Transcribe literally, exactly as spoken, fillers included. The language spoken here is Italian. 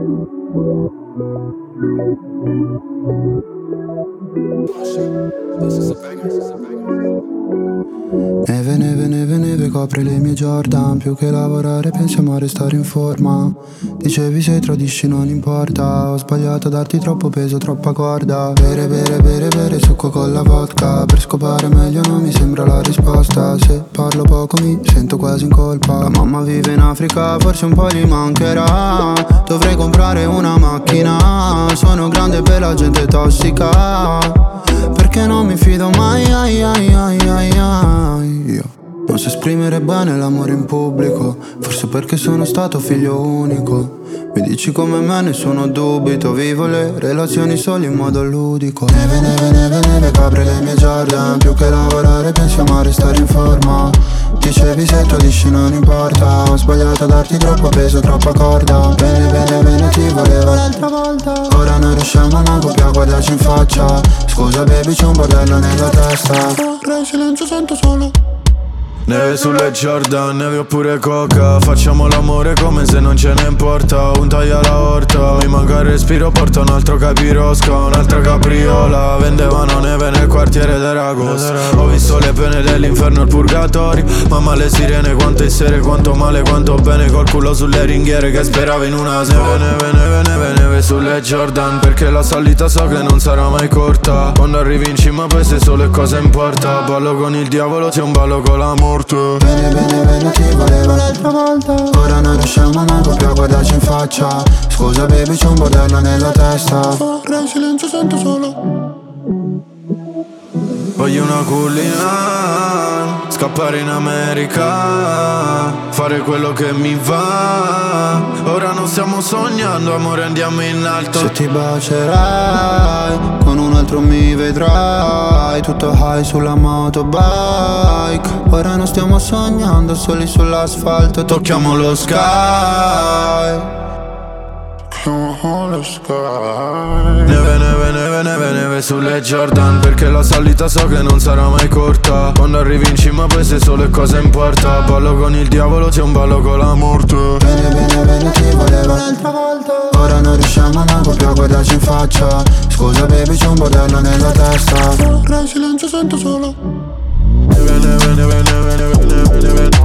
Neve, neve, neve, neve copre le mie Jordan. Più che lavorare pensiamo a restare in forma. Dicevi se tradisci non importa. Ho sbagliato a darti troppo peso, troppa corda. Bere, bere, bere, bere succo con la vodka. Per scopare meglio non mi sembra la risposta. Se parlo poco mi sento quasi in colpa. La mamma vive in Africa, forse un po' gli mancherà. Dovrei comprare una macchina. Sono grande per la gente tossica. Perché non mi fido mai, ai, ai, ai, ai, ai. Io non so esprimere bene l'amore in pubblico. Forse perché sono stato figlio unico. Mi dici come me, nessuno dubito. Vivo le relazioni solo in modo ludico. Neve, neve, neve, neve copre le mie Jordan. Più che lavorare pensiamo a restare in forma. Dicevi se tradisci non importa. Ho sbagliato a darti troppo peso, troppa corda. Bene, bene, bene ti volevo l'altra volta. Ora non riusciamo manco più a guardarci in faccia. Scusa baby c'è un bordello nella testa. Ora in silenzio sento solo neve sulle Jordan, neve oppure coca. Facciamo l'amore come se non ce ne importa. Un taglio alla orta, mi manca il respiro. Porta un altro capirosca, un'altra capriola. Vendevano neve nel quartiere d'Aragos. Ho visto le pene dell'inferno, il purgatorio. Mamma le sirene, quanto è sere, quanto male, quanto bene. Col culo sulle ringhiere che speravo in una neve. Neve, neve, neve, neve sulle Jordan. Perché la salita so che non sarà mai corta. Quando arrivi in cima poi sei solo e cosa importa. Ballo con il diavolo, c'è un ballo con l'amore. Bene, bene, bene, ti volevo l'altra volta. Ora non riusciamo manco più a guardarci in faccia. Scusa baby c'è un bordello nella testa. Ora in silenzio sento solo voglio una cullina, scappare in America, fare quello che mi va. Ora non stiamo sognando, amore andiamo in alto. Se ti bacerai, con un altro mi vedrai. Tutto high sulla motobike. Ora non stiamo sognando, soli sull'asfalto. Tocchiamo lo sky. Lo sky. Neve, neve, neve, neve, neve sulle Jordan. Perché la salita so che non sarà mai corta. Quando arrivi in cima poi sei solo e cosa importa. Ballo con il diavolo, c'è un ballo con la morte. Bene, bene, bene, ti volevo l'altra volta. Ora non riusciamo manco più a guardarci in faccia. Scusa baby c'è un bordello nella testa. Ora in silenzio sento solo neve, neve, neve, neve, neve, neve, neve.